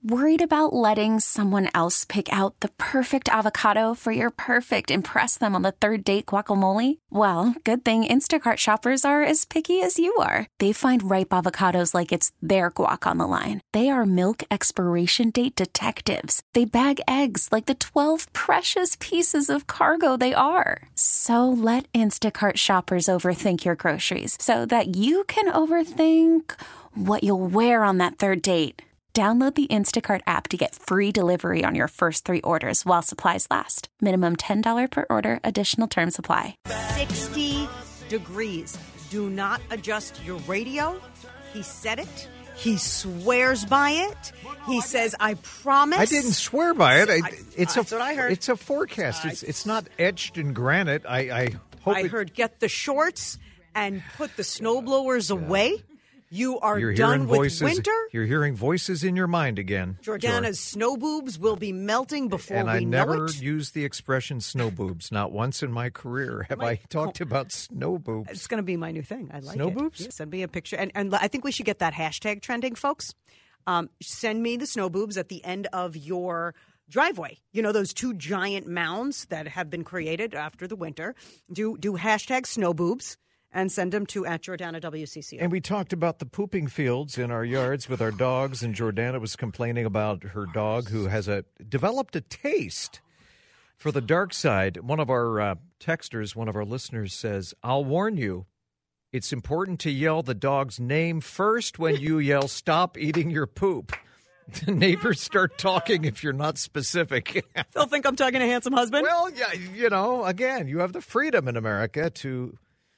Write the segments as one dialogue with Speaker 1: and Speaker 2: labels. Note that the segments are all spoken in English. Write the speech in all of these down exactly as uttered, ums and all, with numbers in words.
Speaker 1: Worried about letting someone else pick out the perfect avocado for your perfect impress them on the third date guacamole? Well, good thing Instacart shoppers are as picky as you are. They find ripe avocados like it's their guac on the line. They are milk expiration date detectives. They bag eggs like the twelve precious pieces of cargo they are. So let Instacart shoppers overthink your groceries so that you can overthink what you'll wear on that third date. Download the Instacart app to get free delivery on your first three orders while supplies last. Minimum ten dollars per order. Additional terms apply.
Speaker 2: sixty degrees. Do not adjust your radio. He said it. He swears by it. He says, I promise.
Speaker 3: I didn't swear by it. I, it's
Speaker 2: That's
Speaker 3: a,
Speaker 2: what I heard.
Speaker 3: It's a forecast. It's, it's not etched in granite. I, I hope
Speaker 2: I
Speaker 3: it,
Speaker 2: heard get the shorts and put the snowblowers away. You are
Speaker 3: you're
Speaker 2: done
Speaker 3: hearing
Speaker 2: with
Speaker 3: voices,
Speaker 2: winter.
Speaker 3: You're hearing voices in your mind again.
Speaker 2: Jordana's snow boobs will be melting before
Speaker 3: and
Speaker 2: we
Speaker 3: I
Speaker 2: know
Speaker 3: never
Speaker 2: it.
Speaker 3: used the expression snow boobs. Not once in my career have
Speaker 2: My-
Speaker 3: I talked about snow boobs.
Speaker 2: It's going to be my new thing. I like
Speaker 3: Snow
Speaker 2: it.
Speaker 3: boobs?
Speaker 2: Yeah, send me a picture. And, and I think we should get that hashtag trending, folks. Um, send me the snow boobs at the end of your driveway. You know, those two giant mounds that have been created after the winter. Do, do hashtag snow boobs. And send them to at Jordana W C C O.
Speaker 3: And we talked about the pooping fields in our yards with our dogs, and Jordana was complaining about her dog who has a developed a taste for the dark side. One of our uh, texters, one of our listeners says, I'll warn you, it's important to yell the dog's name first when you yell, stop eating your poop. The neighbors start talking if you're not specific.
Speaker 2: They'll think I'm talking to handsome husband.
Speaker 3: Well, yeah, you know, again, you have the freedom in America to...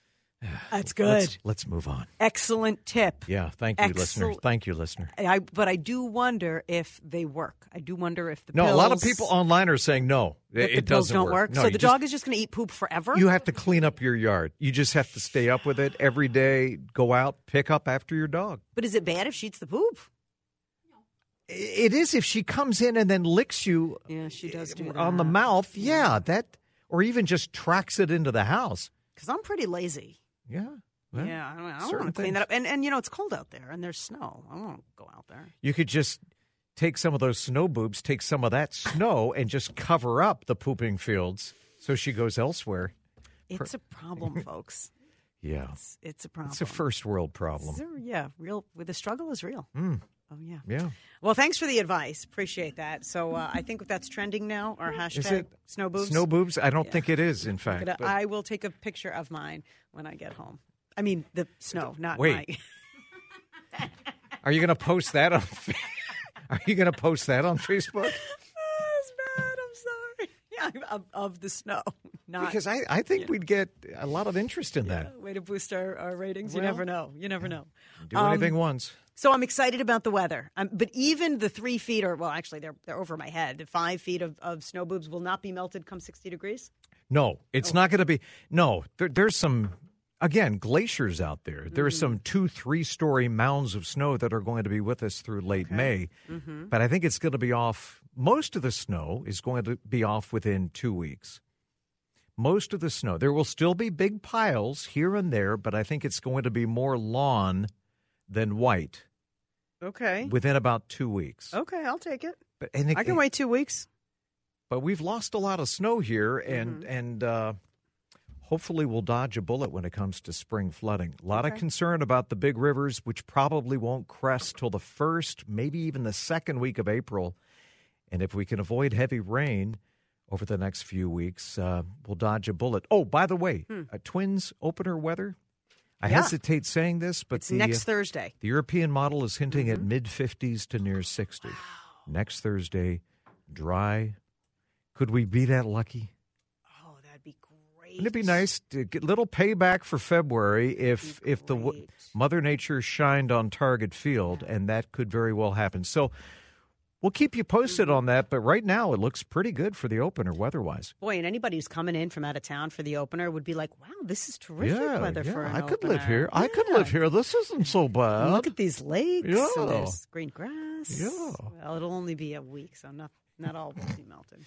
Speaker 2: That's good.
Speaker 3: Let's, let's move on.
Speaker 2: Excellent tip.
Speaker 3: Yeah, thank you,
Speaker 2: Excellent.
Speaker 3: listener. Thank you, listener.
Speaker 2: I, but I do wonder if they work. I do wonder if the
Speaker 3: No,
Speaker 2: pills,
Speaker 3: a lot of people online are saying no,
Speaker 2: that
Speaker 3: it,
Speaker 2: the pills
Speaker 3: doesn't
Speaker 2: don't work.
Speaker 3: No,
Speaker 2: so
Speaker 3: you
Speaker 2: the
Speaker 3: just-
Speaker 2: dog is just going to eat poop forever?
Speaker 3: You have to clean up your yard. You just have to stay up with it every day. Go out, pick up after your dog.
Speaker 2: But is it bad if she eats the poop?
Speaker 3: It is if she comes in and then licks you
Speaker 2: Yeah, she does do that.
Speaker 3: on the mouth. Yeah, that, or even just tracks it into the house.
Speaker 2: Because I'm pretty lazy.
Speaker 3: Yeah. Well,
Speaker 2: yeah, I don't, I don't
Speaker 3: certain
Speaker 2: want to clean
Speaker 3: things.
Speaker 2: that up. And, and, you know, it's cold out there and there's snow. I won't go out there.
Speaker 3: You could just take some of those snow boobs, take some of that snow, and just cover up the pooping fields so she goes elsewhere.
Speaker 2: It's a problem, folks.
Speaker 3: Yeah.
Speaker 2: It's, it's a problem.
Speaker 3: It's a first world problem.
Speaker 2: It's a- yeah, real. The struggle is real.
Speaker 3: Mm.
Speaker 2: Oh, yeah.
Speaker 3: Yeah.
Speaker 2: Well, thanks for the advice. Appreciate that. So uh, I think that's trending now, our hashtag
Speaker 3: Is it
Speaker 2: snow boobs.
Speaker 3: Snow boobs? I don't
Speaker 2: Yeah.
Speaker 3: think it is, in fact.
Speaker 2: But, uh,
Speaker 3: but-
Speaker 2: I will take a picture of mine when I get home. I mean, the snow, not
Speaker 3: Wait.
Speaker 2: my.
Speaker 3: Are you going to post that on? Are you going to post that on Facebook?
Speaker 2: Oh, it's bad. I'm sorry. Yeah, of, of the snow. Not
Speaker 3: Because I, I think
Speaker 2: yeah.
Speaker 3: we'd get a lot of interest in that.
Speaker 2: way to boost our, our ratings. You
Speaker 3: Well,
Speaker 2: never know. You never know.
Speaker 3: Do
Speaker 2: Um,
Speaker 3: anything once.
Speaker 2: So I'm excited about the weather. Um, but even the three feet, or well, actually, they're they're over my head. The five feet of, of snow boobs will not be melted come sixty degrees.
Speaker 3: No, it's
Speaker 2: Oh.
Speaker 3: not going to be. No, there, there's some, again, glaciers out there. There's
Speaker 2: Mm-hmm.
Speaker 3: some two, three story mounds of snow that are going to be with us through late May.
Speaker 2: Mm-hmm.
Speaker 3: But I think it's going to be off. Most of the snow is going to be off within two weeks. Most of the snow. There will still be big piles here and there, but I think it's going to be more lawn than white
Speaker 2: Okay.
Speaker 3: within about two weeks.
Speaker 2: Okay, I'll take it.
Speaker 3: But and it,
Speaker 2: I can wait two weeks.
Speaker 3: But we've lost a lot of snow here, and
Speaker 2: Mm-hmm.
Speaker 3: and uh, hopefully we'll dodge a bullet when it comes to spring flooding. A lot of
Speaker 2: Okay.
Speaker 3: concern about the big rivers, which probably won't crest till the first, maybe even the second week of April. And if we can avoid heavy rain over the next few weeks, uh, we'll dodge a bullet. Oh, by the way, uh, Twins opener weather. I
Speaker 2: Hmm. Yeah.
Speaker 3: hesitate saying this, but
Speaker 2: It's
Speaker 3: the,
Speaker 2: next
Speaker 3: uh,
Speaker 2: Thursday.
Speaker 3: the European model is hinting
Speaker 2: Mm-hmm.
Speaker 3: at mid fifties to near sixty. Next Thursday, dry. Could we be that lucky?
Speaker 2: Oh, that'd be great.
Speaker 3: Wouldn't it be nice to get a little payback for February if
Speaker 2: Be
Speaker 3: if the w-
Speaker 2: great.
Speaker 3: Mother Nature shined on Target Field, and that could very well happen. So we'll keep you posted
Speaker 2: Mm-hmm.
Speaker 3: on that, but right now it looks pretty good for the opener weather-wise.
Speaker 2: Boy, and anybody who's coming in from out of town for the opener would be like, wow, this is terrific
Speaker 3: yeah,
Speaker 2: weather
Speaker 3: yeah.
Speaker 2: for an
Speaker 3: I could live
Speaker 2: opener.
Speaker 3: here. I could
Speaker 2: Yeah.
Speaker 3: live here. This isn't so bad.
Speaker 2: Look at these lakes.
Speaker 3: Yeah.
Speaker 2: And there's green grass.
Speaker 3: Yeah.
Speaker 2: Well, it'll only be a week, so not not all will be melted.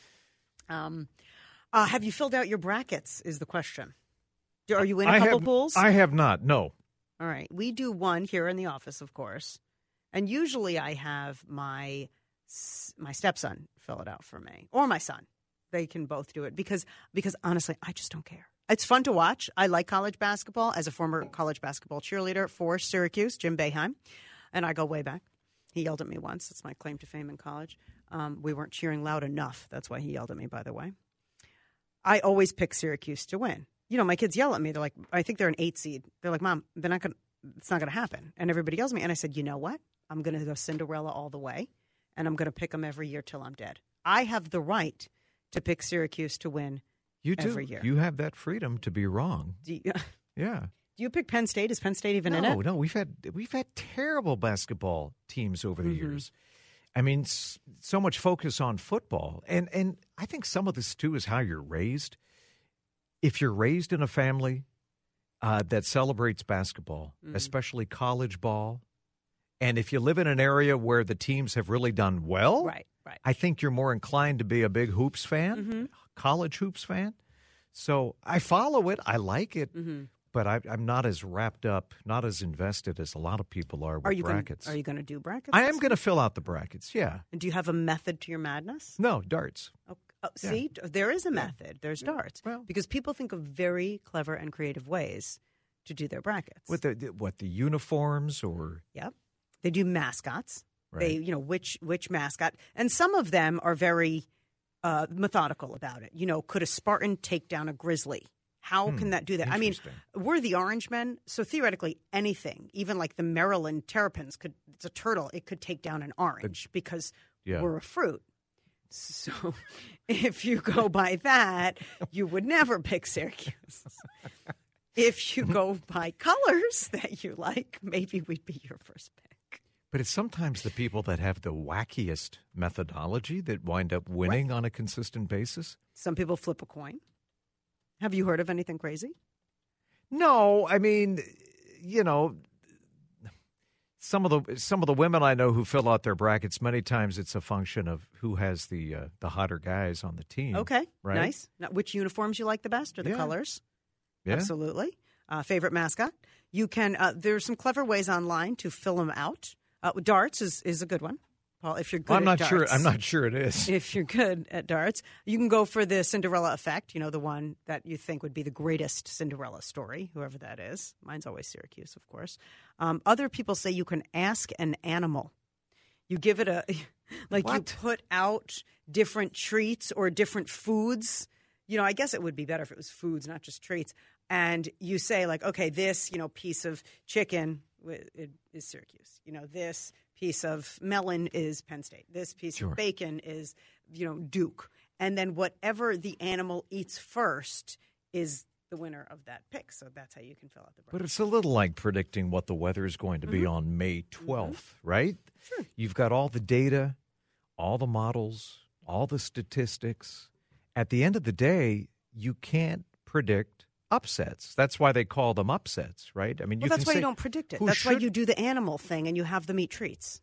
Speaker 2: Um, uh, have you filled out your brackets? Is the question. Do- Are you in a
Speaker 3: I
Speaker 2: couple
Speaker 3: have,
Speaker 2: pools?
Speaker 3: I have not. No.
Speaker 2: All right. We do one here in the office, of course. And usually I have my s- my stepson fill it out for me, or my son. They can both do it because because honestly, I just don't care. It's fun to watch. I like college basketball as a former college basketball cheerleader for Syracuse, Jim Boeheim, and I go way back. He yelled at me once. That's my claim to fame in college. Um, we weren't cheering loud enough. That's why he yelled at me, by the way. I always pick Syracuse to win. You know, my kids yell at me. They're like, I think they're an eight seed. They're like, Mom, they're not gonna, it's not going to happen. And everybody yells at me. And I said, you know what? I'm going to go Cinderella all the way, and I'm going to pick them every year till I'm dead. I have the right to pick Syracuse to win
Speaker 3: You do.
Speaker 2: every year.
Speaker 3: You have that freedom to be wrong.
Speaker 2: Do you,
Speaker 3: Yeah.
Speaker 2: do you pick Penn State? Is Penn State even
Speaker 3: no,
Speaker 2: in it?
Speaker 3: No, we've had we've had terrible basketball teams over the
Speaker 2: Mm-hmm.
Speaker 3: years. I mean, s- so much focus on football, and and I think some of this too is how you're raised. If you're raised in a family uh, that celebrates basketball,
Speaker 2: Mm-hmm.
Speaker 3: especially college ball, and if you live in an area where the teams have really done well,
Speaker 2: Right, right.
Speaker 3: I think you're more inclined to be a big hoops fan,
Speaker 2: Mm-hmm.
Speaker 3: college hoops fan. So I follow it. I like it.
Speaker 2: Mm-hmm.
Speaker 3: But I, I'm not as wrapped up, not as invested as a lot of people are with
Speaker 2: Are you
Speaker 3: brackets.
Speaker 2: Gonna, are you going to do brackets?
Speaker 3: I am going to fill out the brackets, yeah.
Speaker 2: And do you have a method to your madness?
Speaker 3: No, darts.
Speaker 2: Oh, oh, see, there is a method. There's darts.
Speaker 3: Well-
Speaker 2: because people think of very clever and creative ways to do their brackets.
Speaker 3: With the, the what, the uniforms or...
Speaker 2: Yep. They do mascots.
Speaker 3: Right.
Speaker 2: They, you know, which which mascot. And some of them are very uh, methodical about it. You know, could a Spartan take down a grizzly? How can that do that? I mean,
Speaker 3: interesting.
Speaker 2: we're the Orange Men, so theoretically anything, even like the Maryland Terrapins, could it's a turtle. It could take down an orange because
Speaker 3: Yeah.
Speaker 2: we're a fruit. So if you go by that, you would never pick Syracuse. If you go by colors that you like, maybe we'd be your first pick.
Speaker 3: But it's sometimes the people that have the wackiest methodology that wind up winning on a consistent basis.
Speaker 2: Some people flip a coin. Have you heard of anything crazy?
Speaker 3: No, I mean, you know, some of the some of the women I know who fill out their brackets, many times it's a function of who has the uh, the hotter guys on the team.
Speaker 2: Okay,
Speaker 3: right?
Speaker 2: nice. Now, which uniforms you like the best or the
Speaker 3: Yeah.
Speaker 2: colors?
Speaker 3: Yeah.
Speaker 2: Absolutely. Uh, favorite mascot? You can. Uh, there's some clever ways online to fill them out. Uh, darts is, is a good one, Paul. If you're good,
Speaker 3: I'm
Speaker 2: at
Speaker 3: not sure.
Speaker 2: darts.
Speaker 3: I'm not sure it is.
Speaker 2: If you're good at darts, you can go for the Cinderella effect. You know, the one that you think would be the greatest Cinderella story, whoever that is. Mine's always Syracuse, of course. Um, other people say you can ask an animal. You give it a, like you
Speaker 3: What?
Speaker 2: put out different treats or different foods. You know, I guess it would be better if it was foods, not just treats. And you say like, okay, this, you know, piece of chicken wi- it is Syracuse. You know, this piece of melon is Penn State. This piece
Speaker 3: Sure.
Speaker 2: of bacon is, you know, Duke. And then whatever the animal eats first is the winner of that pick. So that's how you can fill out the
Speaker 3: But
Speaker 2: bracket.
Speaker 3: it's a little like predicting what the weather is going to be
Speaker 2: Mm-hmm.
Speaker 3: on May twelfth, right?
Speaker 2: Sure.
Speaker 3: You've got all the data, all the models, all the statistics. At the end of the day, you can't predict upsets. That's why they call them upsets, right? I mean,
Speaker 2: Well,
Speaker 3: you
Speaker 2: that's
Speaker 3: can
Speaker 2: why
Speaker 3: say,
Speaker 2: you don't predict it.
Speaker 3: who
Speaker 2: That's why
Speaker 3: should-
Speaker 2: you do the animal thing and you have them eat treats.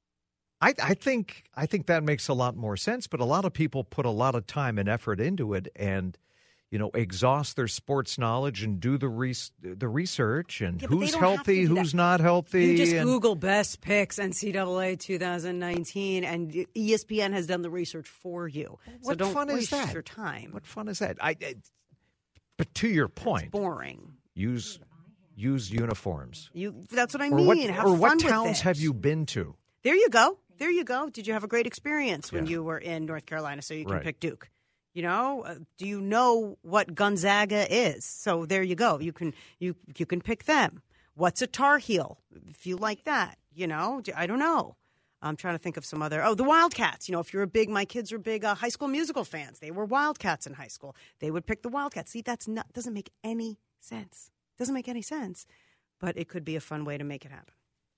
Speaker 3: I, I think I think that makes a lot more sense. But a lot of people put a lot of time and effort into it, and you know, exhaust their sports knowledge and do the res- the research and
Speaker 2: Yeah, but they
Speaker 3: who's
Speaker 2: don't have to
Speaker 3: healthy,
Speaker 2: do
Speaker 3: who's
Speaker 2: that.
Speaker 3: not healthy.
Speaker 2: You just
Speaker 3: and-
Speaker 2: Google best picks N C double A twenty nineteen, and E S P N has done the research for you. So
Speaker 3: What
Speaker 2: don't
Speaker 3: fun is
Speaker 2: waste
Speaker 3: that?
Speaker 2: your time.
Speaker 3: What fun is that? I, I but to your point,
Speaker 2: Boring.
Speaker 3: use use uniforms.
Speaker 2: You. That's what I
Speaker 3: Or
Speaker 2: mean.
Speaker 3: what,
Speaker 2: have
Speaker 3: or
Speaker 2: fun
Speaker 3: what
Speaker 2: with
Speaker 3: towns
Speaker 2: it.
Speaker 3: have you been to?
Speaker 2: There you go. There you go. Did you have a great experience when
Speaker 3: Yeah.
Speaker 2: you were in North Carolina? So you can
Speaker 3: Right.
Speaker 2: pick Duke. You know, uh, do you know what Gonzaga is? So there you go. You can you you can pick them. What's a Tar Heel? If you like that, you know, D- I don't know. I'm trying to think of some other. Oh, the Wildcats. You know, if you're a big, my kids are big uh, High School Musical fans. They were Wildcats in high school. They would pick the Wildcats. See, that's not doesn't make any sense. Doesn't make any sense, but it could be a fun way to make it happen.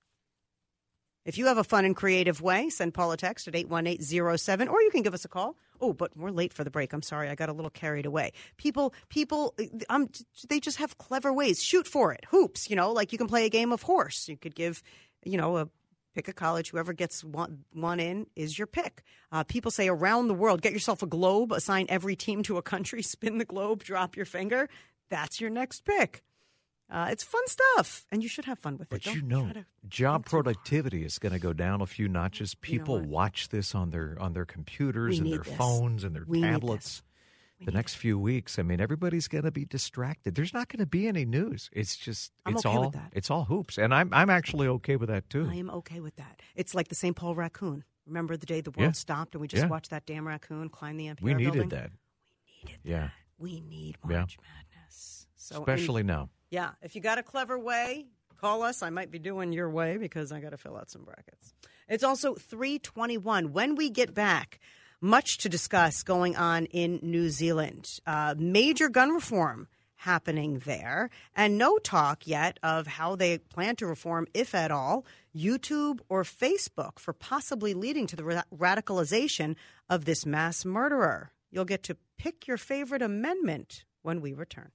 Speaker 2: If you have a fun and creative way, send Paul a text at eight one eight zero seven, or you can give us a call. Oh, but we're late for the break. I'm sorry. I got a little carried away. People, people, um, they just have clever ways. Shoot for it. Hoops, you know, like you can play a game of horse. You could give, you know, a pick a college. Whoever gets one, one in is your pick. Uh, people say around the world, get yourself a globe, assign every team to a country, spin the globe, drop your finger. That's your next pick. Uh, it's fun stuff, and you should have fun with
Speaker 3: But
Speaker 2: it. Don't
Speaker 3: you know,
Speaker 2: try to
Speaker 3: job
Speaker 2: think too hard.
Speaker 3: productivity is going to go down a few notches. People
Speaker 2: what?
Speaker 3: watch this on their on their computers
Speaker 2: We
Speaker 3: and
Speaker 2: need
Speaker 3: their
Speaker 2: this.
Speaker 3: phones and their
Speaker 2: We need
Speaker 3: tablets.
Speaker 2: We
Speaker 3: The
Speaker 2: need
Speaker 3: next few weeks, I mean, everybody's going to be distracted. There's not going to be any news. It's just
Speaker 2: I'm
Speaker 3: it's
Speaker 2: okay
Speaker 3: all
Speaker 2: with that.
Speaker 3: it's all hoops, and I'm I'm actually okay with that too.
Speaker 2: I am okay with that. It's like the Saint Paul raccoon. Remember the day the world
Speaker 3: Yeah.
Speaker 2: stopped and we just
Speaker 3: Yeah.
Speaker 2: watched that damn raccoon climb the N P R
Speaker 3: we needed
Speaker 2: building?
Speaker 3: that,
Speaker 2: We needed
Speaker 3: yeah,
Speaker 2: that. We need
Speaker 3: Yeah.
Speaker 2: March Madness. So, and-
Speaker 3: especially now.
Speaker 2: yeah, if you got a clever way, call us. I might be doing your way because I got to fill out some brackets. It's also three twenty-one. When we get back, much to discuss going on in New Zealand. Uh, major gun reform happening there, and no talk yet of how they plan to reform, if at all, YouTube or Facebook for possibly leading to the ra- radicalization of this mass murderer. You'll get to pick your favorite amendment when we return.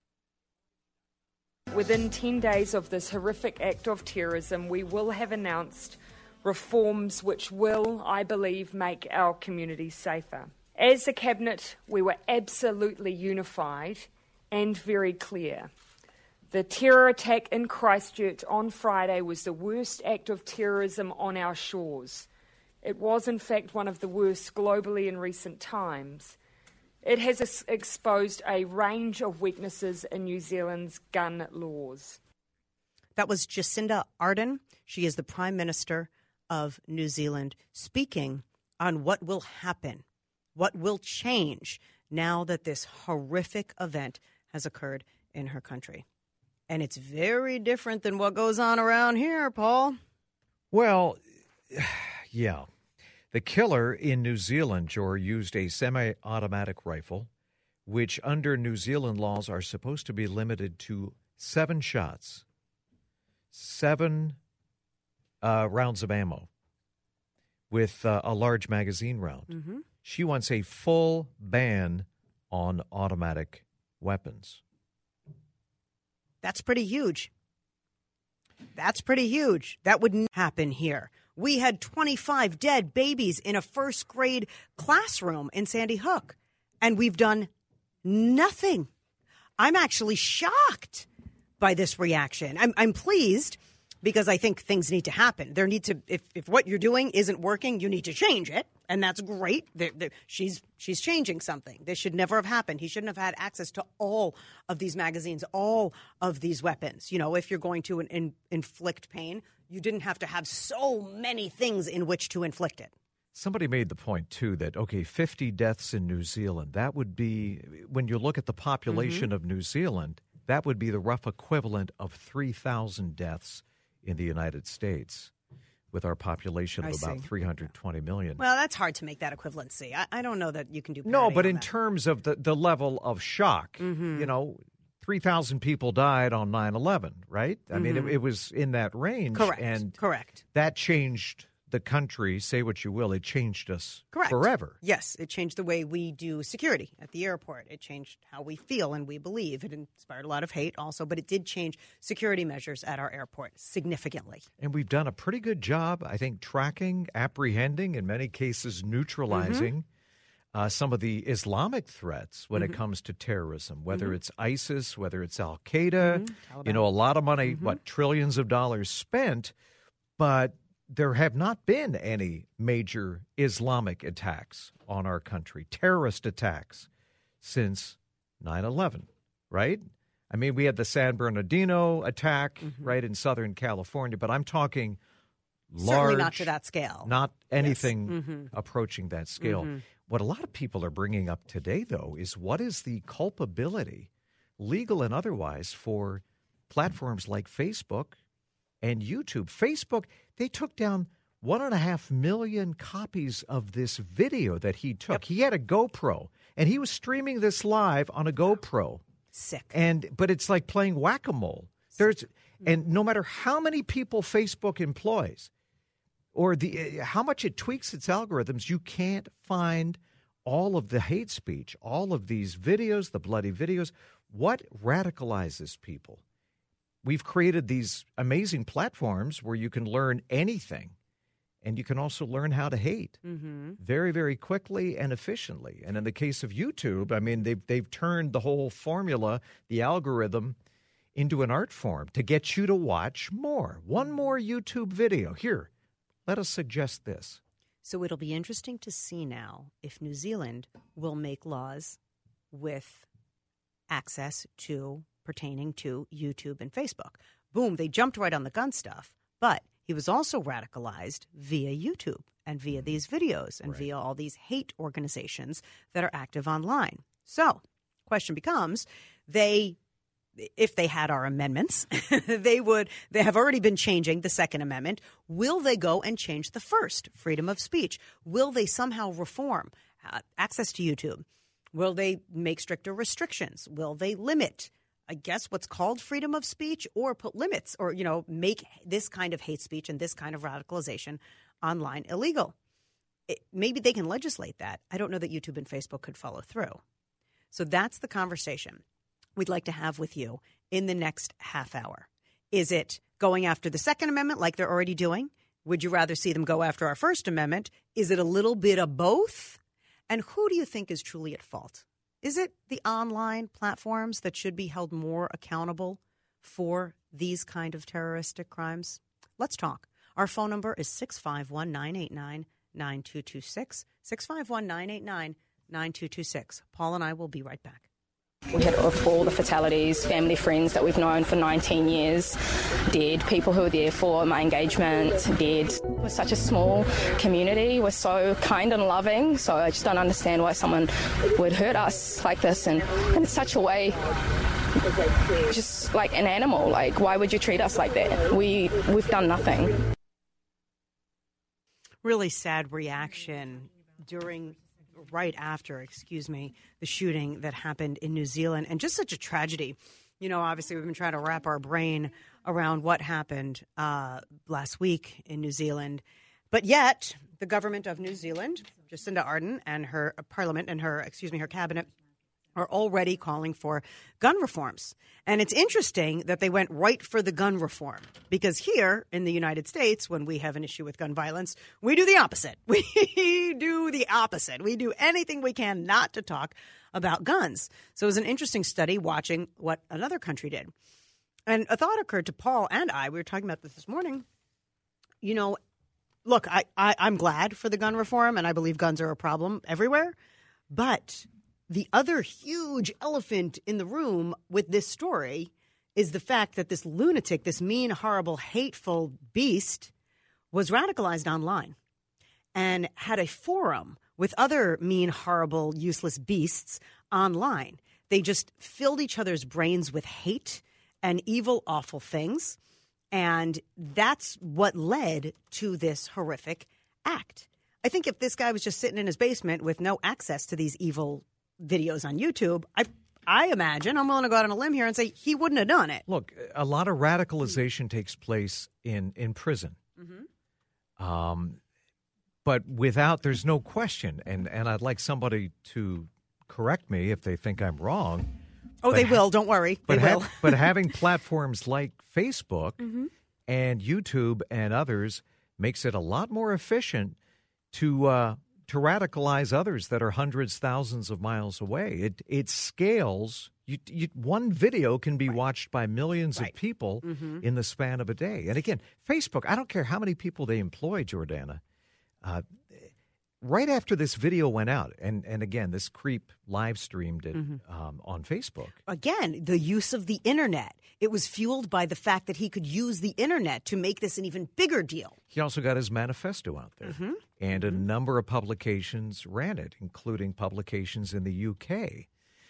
Speaker 4: Within ten days of this horrific act of terrorism, we will have announced reforms which will, I believe, make our communities safer. As a Cabinet, we were absolutely unified and very clear. The terror attack in Christchurch on Friday was the worst act of terrorism on our shores. It was, in fact, one of the worst globally in recent times. It has ex- exposed a range of weaknesses in New Zealand's gun laws.
Speaker 2: That was Jacinda Ardern. She is the Prime Minister of New Zealand, speaking on what will happen, what will change now that this horrific event has occurred in her country. And it's very different than what goes on around here, Paul.
Speaker 3: Well, yeah. The killer in New Zealand, Jor, used a semi-automatic rifle, which under New Zealand laws are supposed to be limited to seven shots, seven uh, rounds of ammo with uh, a large magazine round.
Speaker 2: Mm-hmm.
Speaker 3: She wants a full ban on automatic weapons.
Speaker 2: That's pretty huge. That's pretty huge. That wouldn't happen here. We had twenty-five dead babies in a first grade classroom in Sandy Hook, and we've done nothing. I'm actually shocked by this reaction. I'm, I'm pleased because I think things need to happen. There need to, if, if what you're doing isn't working, you need to change it, and that's great. They're, they're, she's she's changing something. This should never have happened. He shouldn't have had access to all of these magazines, all of these weapons. You know, if you're going to in, in, inflict pain, you didn't have to have so many things in which to inflict it.
Speaker 3: Somebody made the point, too, that, okay, fifty deaths in New Zealand, that would be, when you look at the population
Speaker 2: Mm-hmm.
Speaker 3: of New Zealand, that would be the rough equivalent of three thousand deaths in the United States, with our population of
Speaker 2: I
Speaker 3: about
Speaker 2: see.
Speaker 3: three hundred twenty million.
Speaker 2: Well, that's hard to make that equivalency. I, I don't know that you can do
Speaker 3: no,
Speaker 2: parity
Speaker 3: but
Speaker 2: on
Speaker 3: in
Speaker 2: that.
Speaker 3: terms of the, the level of shock,
Speaker 2: Mm-hmm.
Speaker 3: you know, three thousand people died on nine eleven, right? I mean, it, it was in that range.
Speaker 2: Mm-hmm. Correct.
Speaker 3: And
Speaker 2: Correct.
Speaker 3: that changed the country, say what you will, it changed us
Speaker 2: Correct.
Speaker 3: forever.
Speaker 2: Yes, it changed the way we do security at the airport. It changed how we feel and we believe. It inspired a lot of hate also, but it did change security measures at our airport significantly.
Speaker 3: And we've done a pretty good job, I think, tracking, apprehending, in many cases neutralizing uh, some of the Islamic threats when it comes to terrorism, whether it's ISIS, whether it's Al Qaeda. You know, a lot of money, what, trillions of dollars spent, but there have not been any major Islamic attacks on our country, terrorist attacks, since nine eleven, right? I mean, we had the San Bernardino attack,
Speaker 2: Mm-hmm.
Speaker 3: right, in Southern California, but I'm talking large.
Speaker 2: Certainly not to that scale.
Speaker 3: Not anything
Speaker 2: Mm-hmm.
Speaker 3: approaching that scale. What a lot of people are bringing up today, though, is what is the culpability, legal and otherwise, for platforms like Facebook and YouTube? Facebook, they took down one and a half million copies of this video that he took. He had a GoPro, and he was streaming this live on a GoPro.
Speaker 2: Sick.
Speaker 3: And but it's like playing whack-a-mole. There's and no matter how many people Facebook employs, or the how much it tweaks its algorithms, you can't find all of the hate speech, all of these videos, the bloody videos. What radicalizes people? We've created these amazing platforms where you can learn anything, and you can also learn how to hate
Speaker 2: Mm-hmm.
Speaker 3: very, very quickly and efficiently. And in the case of YouTube, I mean, they've they've turned the whole formula, the algorithm, into an art form to get you to watch more. One more YouTube video. Here, let us suggest this.
Speaker 2: So it'll be interesting to see now if New Zealand will make laws with access to pertaining to YouTube and Facebook. Boom, they jumped right on the gun stuff. But he was also radicalized via YouTube and via these videos and right. via all these hate organizations that are active online. So question becomes, they, if they had our amendments, they would, they have already been changing the Second Amendment. Will they go and change the first, freedom of speech? Will they somehow reform uh, access to YouTube? Will they make stricter restrictions? Will they limit, I guess, what's called freedom of speech, or put limits, or, you know, make this kind of hate speech and this kind of radicalization online illegal? It, maybe they can legislate that. I don't know that YouTube and Facebook could follow through. So that's the conversation we'd like to have with you in the next half hour. Is it going after the Second Amendment like they're already doing? Would you rather see them go after our First Amendment? Is it a little bit of both? And who do you think is truly at fault? Is it the online platforms that should be held more accountable for these kind of terroristic crimes? Let's talk. Our phone number is six five one, nine eight nine, nine two two six, six five one, nine eight nine, nine two two six. Paul and I will be right back.
Speaker 5: We had all the fatalities, family, friends that we've known for nineteen years dead, people who were there for my engagement dead. We're such a small community, we're so kind and loving, so I just don't understand why someone would hurt us like this and in such a way, just like an animal. Like, why would you treat us like that? We, we've done nothing.
Speaker 2: Really sad reaction during... right after, excuse me, the shooting that happened in New Zealand, and just such a tragedy. You know, obviously we've been trying to wrap our brain around what happened uh, last week in New Zealand. But yet the government of New Zealand, Jacinda Ardern and her uh, parliament and her, excuse me, her cabinet are already calling for gun reforms. And it's interesting that they went right for the gun reform, because here in the United States, when we have an issue with gun violence, we do the opposite. We do the opposite. We do anything we can not to talk about guns. So it was an interesting study watching what another country did. And a thought occurred to Paul and I. We were talking about this this morning. You know, look, I, I, I'm glad for the gun reform, and I believe guns are a problem everywhere. But the other huge elephant in the room with this story is the fact that this lunatic, this mean, horrible, hateful beast was radicalized online and had a forum with other mean, horrible, useless beasts online. They just filled each other's brains with hate and evil, awful things. And that's what led to this horrific act. I think if this guy was just sitting in his basement with no access to these evil videos on YouTube, I I imagine, I'm willing to go out on a limb here and say he wouldn't have done it.
Speaker 3: Look, a lot of radicalization takes place in, in prison. Mm-hmm. Um, but without, there's no question, and, and I'd like somebody to correct me if they think I'm wrong.
Speaker 2: Oh, they ha- will. Don't worry. They
Speaker 3: but
Speaker 2: will.
Speaker 3: Ha- but having platforms like Facebook
Speaker 2: mm-hmm.
Speaker 3: and YouTube and others makes it a lot more efficient to uh, to radicalize others that are hundreds, thousands of miles away. It it scales. You, you, one video can be right. watched by millions right. of people mm-hmm. in the span of a day. And again, Facebook, I don't care how many people they employ, Jordana. Uh, right after this video went out, and, and again, this creep live streamed it mm-hmm. um, on Facebook.
Speaker 2: Again, the use of the internet. It was fueled by the fact that he could use the internet to make this an even bigger deal.
Speaker 3: He also got his manifesto out there, mm-hmm. and mm-hmm. a number of publications ran it, including publications in the U K.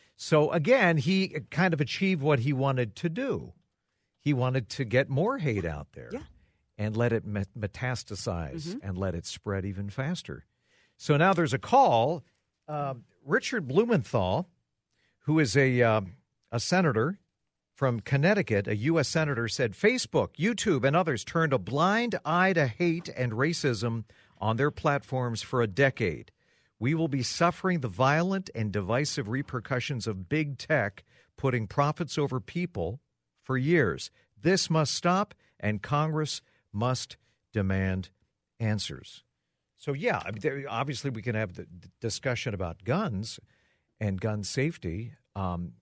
Speaker 3: So again, he kind of achieved what he wanted to do. He wanted to get more hate out there
Speaker 2: yeah.
Speaker 3: and let it met- metastasize
Speaker 2: mm-hmm.
Speaker 3: and let it spread even faster. So now there's a call. Uh, Richard Blumenthal, who is a uh, a senator from Connecticut, a U S senator, said Facebook, YouTube, and others turned a blind eye to hate and racism on their platforms for a decade. We will be suffering the violent and divisive repercussions of big tech putting profits over people for years. This must stop, and Congress must demand answers. So, yeah, I mean, there, obviously we can have the discussion about guns and gun safety, um,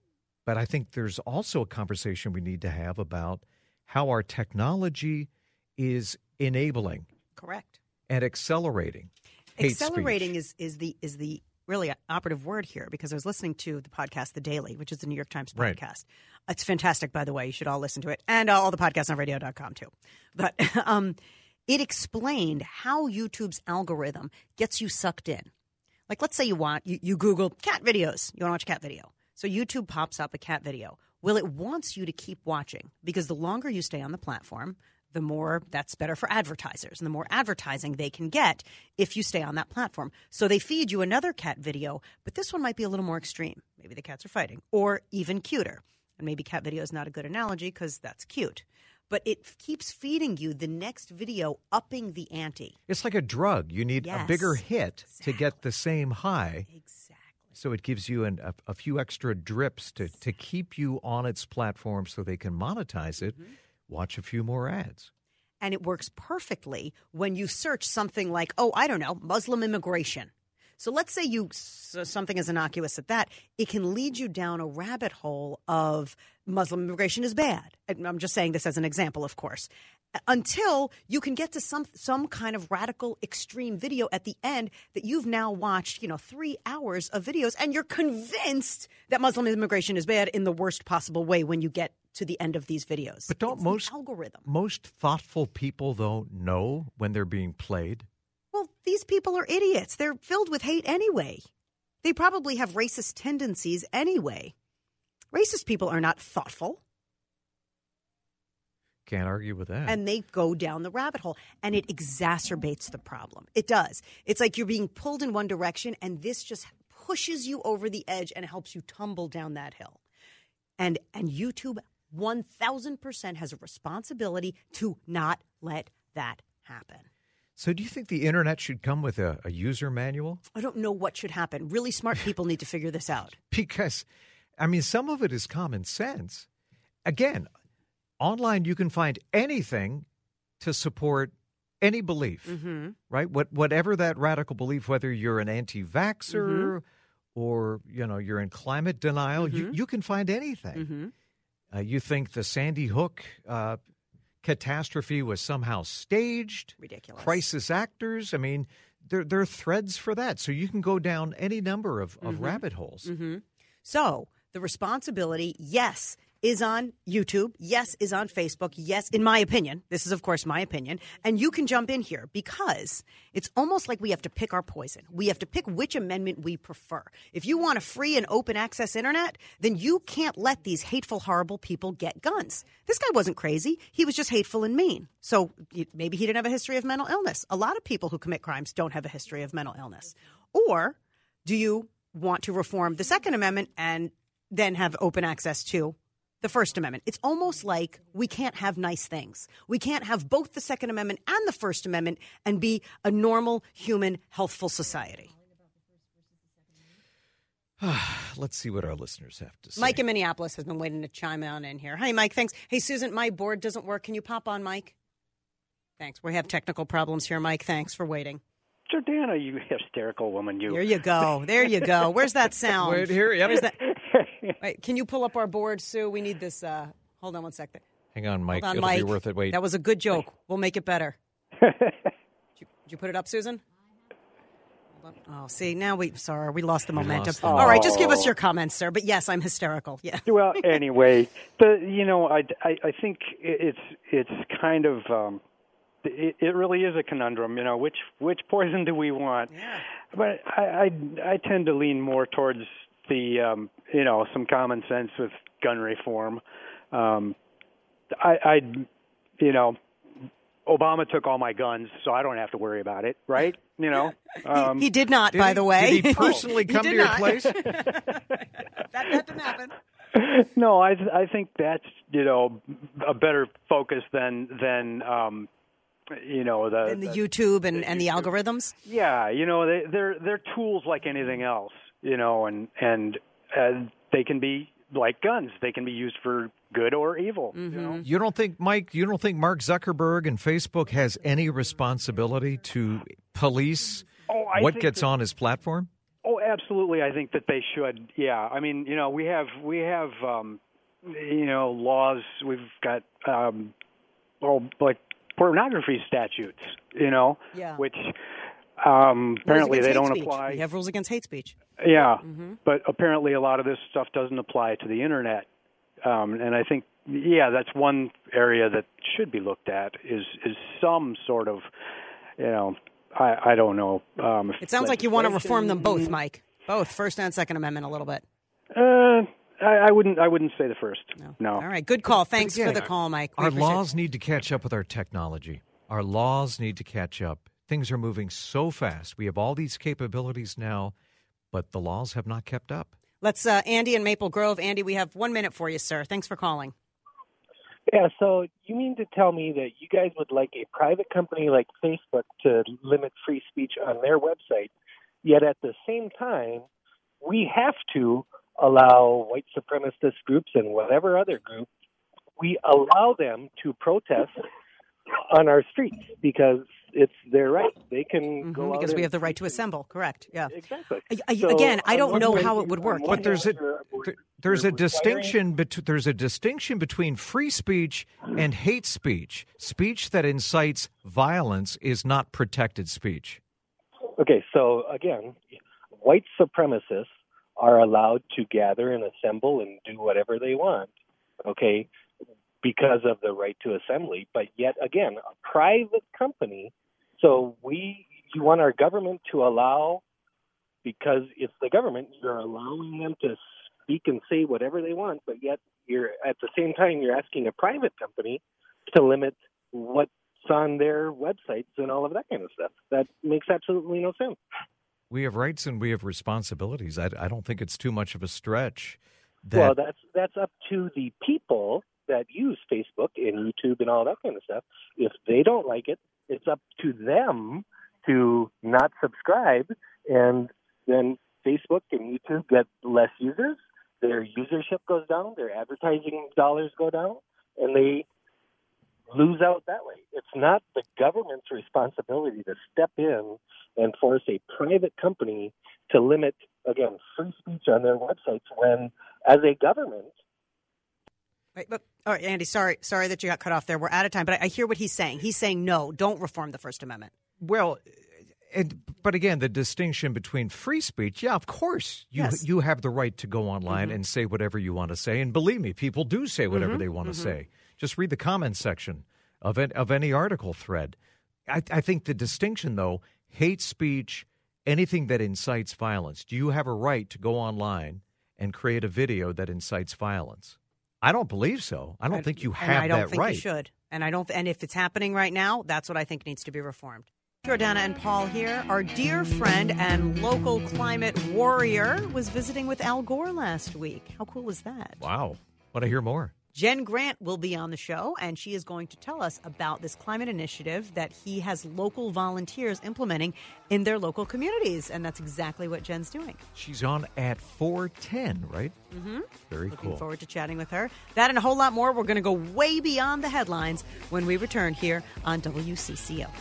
Speaker 3: But I think there's also a conversation we need to have about how our technology is enabling
Speaker 2: Correct.
Speaker 3: and accelerating hate
Speaker 2: Accelerating
Speaker 3: speech.
Speaker 2: is is the is the really operative word here, because I was listening to the podcast The Daily, which is the New York Times podcast.
Speaker 3: Right.
Speaker 2: It's fantastic, by the way. You should all listen to it, and uh, all the podcasts on radio dot com too. But um, it explained how YouTube's algorithm gets you sucked in. Like, let's say you want you, you Google cat videos. You want to watch a cat video. So YouTube pops up a cat video. Well, it wants you to keep watching, because the longer you stay on the platform, the more that's better for advertisers and the more advertising they can get if you stay on that platform. So they feed you another cat video, but this one might be a little more extreme. Maybe the cats are fighting, or even cuter. And maybe cat video is not a good analogy because that's cute. But it f- keeps feeding you the next video, upping the ante.
Speaker 3: It's like a drug. You need
Speaker 2: Yes.
Speaker 3: a bigger hit
Speaker 2: Exactly.
Speaker 3: to get the same high.
Speaker 2: Exactly.
Speaker 3: So it gives you an, a, a few extra drips to, to keep you on its platform so they can monetize it.
Speaker 2: Mm-hmm.
Speaker 3: Watch a few more ads.
Speaker 2: And it works perfectly when you search something like, oh, I don't know, Muslim immigration. So let's say you so something as innocuous at that, it can lead you down a rabbit hole of Muslim immigration is bad. And I'm just saying this as an example, of course, until you can get to some some kind of radical extreme video at the end that you've now watched, you know, three hours of videos, and you're convinced that Muslim immigration is bad in the worst possible way when you get to the end of these videos.
Speaker 3: But don't
Speaker 2: It's the
Speaker 3: most
Speaker 2: algorithm.
Speaker 3: most thoughtful people, though, know when they're being played?
Speaker 2: Well, these people are idiots. They're filled with hate anyway. They probably have racist tendencies anyway. Racist people are not thoughtful,
Speaker 3: Can't argue with that.
Speaker 2: and they go down the rabbit hole, and it exacerbates the problem. It does. It's like you're being pulled in one direction, and this just pushes you over the edge and helps you tumble down that hill. And and YouTube one thousand percent has a responsibility to not let that happen.
Speaker 3: So do you think the internet should come with a, a user manual?
Speaker 2: I don't know what should happen. Really smart people need to figure this out.
Speaker 3: Because, I mean, some of it is common sense. Again, online you can find anything to support any belief,
Speaker 2: Mm-hmm.
Speaker 3: right? What, whatever that radical belief, whether you're an anti-vaxxer
Speaker 2: Mm-hmm.
Speaker 3: or, you know, you're in climate denial, you, you can find anything.
Speaker 2: Mm-hmm.
Speaker 3: Uh, you think the Sandy Hook uh, catastrophe was somehow staged?
Speaker 2: Ridiculous.
Speaker 3: Crisis actors? I mean, there, there are threads for that. So you can go down any number of, of rabbit holes.
Speaker 2: Mm-hmm. So the responsibility, yes, is on YouTube. Yes, is on Facebook. Yes, in my opinion. This is, of course, my opinion. And you can jump in here because it's almost like we have to pick our poison. We have to pick which amendment we prefer. If you want a free and open access internet, then you can't let these hateful, horrible people get guns. This guy wasn't crazy. He was just hateful and mean. So maybe he didn't have a history of mental illness. A lot of people who commit crimes don't have a history of mental illness. Or do you want to reform the Second Amendment and then have open access to the First Amendment? It's almost like we can't have nice things. We can't have both the Second Amendment and the First Amendment and be a normal, human, healthful society.
Speaker 3: Let's see what our listeners have to say.
Speaker 2: Mike in Minneapolis has been waiting to chime on in here. Hey, Mike, thanks. Hey, Susan, my board doesn't work. Can you pop on, Mike? Thanks. We have technical problems here, Mike. Thanks for waiting.
Speaker 6: Jordana, you hysterical woman, you.
Speaker 2: There you go. There you go. Where's that sound?
Speaker 3: Wait, here, yep.
Speaker 2: Where's that? Wait, can you pull up our board, Sue? We need this. Uh, hold on one second.
Speaker 3: Hang on, Mike.
Speaker 2: Hold on,
Speaker 3: It'll
Speaker 2: Mike.
Speaker 3: be worth it. Wait.
Speaker 2: That was a good joke. We'll make it better. did, you, did you put it up, Susan? Hold on. Oh, see, now we, sorry, we lost the momentum.
Speaker 3: lost the
Speaker 2: All right, just give us
Speaker 6: Oh.
Speaker 2: your comments, sir. But yes, I'm hysterical. Yeah.
Speaker 6: Well, anyway, the you know, I, I, I think it's it's kind of um, it, it really is a conundrum. You know, which which poison do we want?
Speaker 2: Yeah.
Speaker 6: But I, I I tend to lean more towards the um, you know, some common sense with gun reform. Um, I, I you know. Obama took all my guns, so I don't have to worry about it, right? You know, um,
Speaker 2: he, he did not,
Speaker 3: Did
Speaker 2: by
Speaker 3: he-
Speaker 2: the way.
Speaker 3: Did he personally
Speaker 2: He
Speaker 3: come
Speaker 2: did
Speaker 3: to your
Speaker 2: not.
Speaker 3: place?
Speaker 2: that, that didn't happen.
Speaker 6: no, I I think that's you know a better focus than than um, you know the,
Speaker 2: And the
Speaker 6: the
Speaker 2: YouTube and, and the
Speaker 6: YouTube.
Speaker 2: algorithms.
Speaker 6: yeah you know they they're they're tools like anything else, you know, and and uh, they can be like guns. They can be used for good or evil. You know?
Speaker 3: You don't think, Mike, you don't think Mark Zuckerberg and Facebook has any responsibility to police
Speaker 6: Oh, I
Speaker 3: what
Speaker 6: think
Speaker 3: gets
Speaker 6: that-
Speaker 3: on his platform?
Speaker 6: Oh, absolutely. I think that they should. Yeah. I mean, you know, we have we have um, you know laws. We've got um, oh, like pornography statutes. You know,
Speaker 2: Yeah.
Speaker 6: which um,
Speaker 2: Rules
Speaker 6: apparently
Speaker 2: against
Speaker 6: they
Speaker 2: hate
Speaker 6: don't
Speaker 2: speech.
Speaker 6: apply.
Speaker 2: We have rules against hate speech.
Speaker 6: Yeah,
Speaker 2: Mm-hmm.
Speaker 6: but apparently a lot of this stuff doesn't apply to the internet, um, and I think yeah, that's one area that should be looked at is is some sort of, you know, I, I don't know. Um,
Speaker 2: It sounds like you want to reform them both,
Speaker 6: legislation.
Speaker 2: Mike. Both First and Second Amendment a little bit.
Speaker 6: Uh, I, I wouldn't. I wouldn't say the first.
Speaker 2: No.
Speaker 6: No.
Speaker 2: All right. Good call. Thanks
Speaker 3: again,
Speaker 2: for the call, Mike. We
Speaker 3: Our
Speaker 2: appreciate
Speaker 3: laws need to catch up with our technology. Our laws need to catch up. Things are moving so fast. We have all these capabilities now, but the laws have not kept up.
Speaker 2: Let's, uh, Andy in Maple Grove. Andy, we have one minute for you, sir. Thanks for calling.
Speaker 7: Yeah, so you mean to tell me that you guys would like a private company like Facebook to limit free speech on their website, yet at the same time, we have to allow white supremacist groups and whatever other group, we allow them to protest on our streets because it's their right. They can
Speaker 2: Mm-hmm,
Speaker 7: go out
Speaker 2: because we
Speaker 7: and-
Speaker 2: have the right to assemble. Correct. Yeah.
Speaker 7: Exactly.
Speaker 2: I- I-
Speaker 7: So,
Speaker 2: again, I
Speaker 7: on
Speaker 2: don't
Speaker 7: one
Speaker 2: know
Speaker 7: way,
Speaker 2: how it would
Speaker 7: on
Speaker 2: work.
Speaker 7: one
Speaker 3: But there's a
Speaker 7: hand, you're-
Speaker 3: th- there's a
Speaker 7: you're requiring-
Speaker 3: distinction bet- there's a distinction between free speech and hate speech. Speech that incites violence is not protected speech.
Speaker 7: Okay, so again, white supremacists are allowed to gather and assemble and do whatever they want, okay, because of the right to assembly. But yet again, a private company, so we, you want our government to allow, because it's the government, you're allowing them to speak and say whatever they want, but yet you're at the same time you're asking a private company to limit what's on their websites and all of that kind of stuff. That makes absolutely no sense.
Speaker 3: We have rights and we have responsibilities. I, I don't think it's too much of a stretch. That,
Speaker 7: Well, that's that's up to the people that use Facebook and YouTube and all that kind of stuff. If they don't like it, it's up to them to not subscribe, and then Facebook and YouTube get less users. Their usership goes down, their advertising dollars go down, and they lose out that way. It's not the government's responsibility to step in and force a private company to limit, again, free speech on their websites when, as a government,
Speaker 2: Right, but, all right, Andy, sorry, sorry that you got cut off there. We're out of time, but I, I hear what he's saying. He's saying, no, don't reform the First Amendment.
Speaker 3: Well, and, but again, the distinction between free speech, yeah, of course, you
Speaker 2: Yes.
Speaker 3: you have the right to go online
Speaker 2: Mhm.
Speaker 3: and say whatever you want to say. And believe me, people do say whatever
Speaker 2: Mhm,
Speaker 3: they want to
Speaker 2: mhm.
Speaker 3: say. Just read the comments section of it, of any article thread. I, I think the distinction, though, hate speech, anything that incites violence. Do you have a right to go online and create a video that incites violence? I don't believe so. I don't
Speaker 2: I-
Speaker 3: think you
Speaker 2: and
Speaker 3: have
Speaker 2: I don't
Speaker 3: that
Speaker 2: think
Speaker 3: right.
Speaker 2: you should. And I don't. And if it's happening right now, that's what I think needs to be reformed. Jordana and Paul here. Our dear friend and local climate warrior was visiting with Al Gore last week. How cool is that?
Speaker 3: Wow. Want to hear more?
Speaker 2: Jen Grant will be on the show, and she is going to tell us about this climate initiative that he has local volunteers implementing in their local communities. And that's exactly what Jen's doing.
Speaker 3: She's on at four ten, right?
Speaker 2: Mm-hmm.
Speaker 3: Very
Speaker 2: Looking
Speaker 3: cool.
Speaker 2: forward to chatting with her. That and a whole lot more. We're going to go way beyond the headlines when we return here on W C C O.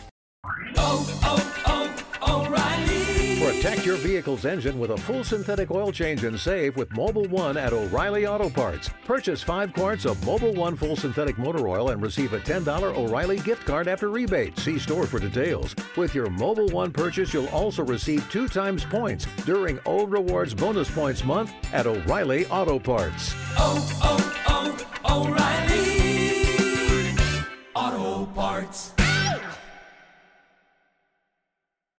Speaker 8: Protect your vehicle's engine with a full synthetic oil change and save with Mobile One at O'Reilly Auto Parts. Purchase five quarts of Mobile One full synthetic motor oil and receive a ten dollars O'Reilly gift card after rebate. See store for details. With your Mobile One purchase, you'll also receive two times points during O Rewards Bonus Points Month at O'Reilly Auto Parts.
Speaker 9: Oh, oh, oh, O'Reilly.